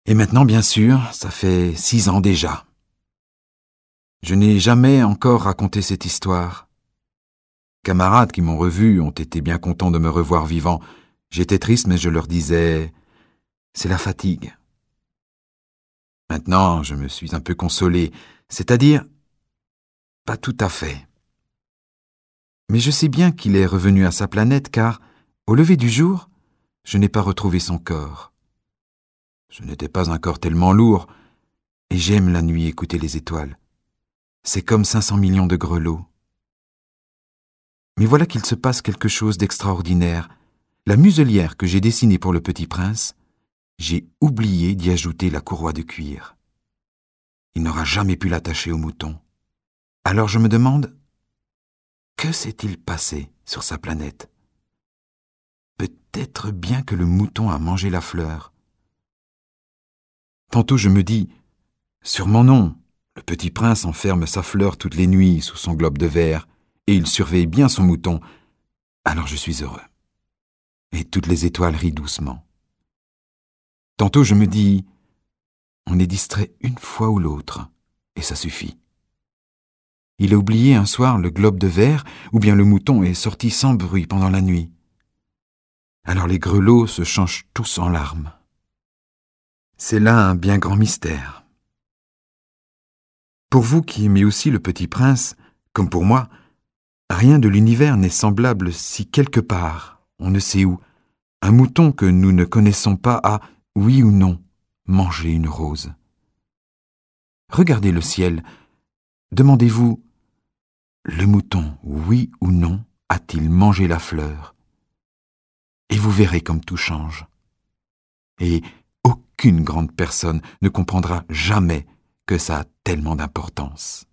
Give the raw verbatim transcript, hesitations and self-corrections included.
Et maintenant, bien sûr, ça fait six ans déjà. Je n'ai jamais encore raconté cette histoire. Camarades qui m'ont revu ont été bien contents de me revoir vivant. J'étais triste, mais je leur disais « c'est la fatigue ». Maintenant, je me suis un peu consolé, c'est-à-dire pas tout à fait. Mais je sais bien qu'il est revenu à sa planète car, au lever du jour, je n'ai pas retrouvé son corps. Ce n'était pas un corps tellement lourd, et j'aime la nuit écouter les étoiles. C'est comme cinq cents millions de grelots. Mais voilà qu'il se passe quelque chose d'extraordinaire. La muselière que j'ai dessinée pour le Petit Prince, j'ai oublié d'y ajouter la courroie de cuir. Il n'aura jamais pu l'attacher au mouton. Alors je me demande, que s'est-il passé sur sa planète? Peut-être bien que le mouton a mangé la fleur. Tantôt je me dis, sûrement non, le Petit Prince enferme sa fleur toutes les nuits sous son globe de verre, et il surveille bien son mouton. Alors je suis heureux. Et toutes les étoiles rient doucement. Tantôt je me dis, on est distrait une fois ou l'autre, et ça suffit. Il a oublié un soir le globe de verre, ou bien le mouton est sorti sans bruit pendant la nuit. Alors les grelots se changent tous en larmes. C'est là un bien grand mystère. Pour vous qui aimez aussi le Petit Prince, comme pour moi, rien de l'univers n'est semblable si quelque part, on ne sait où, un mouton que nous ne connaissons pas a, oui ou non, mangé une rose. Regardez le ciel, demandez-vous, le mouton, oui ou non, a-t-il mangé la fleur? Et vous verrez comme tout change. Et aucune grande personne ne comprendra jamais que ça a tellement d'importance.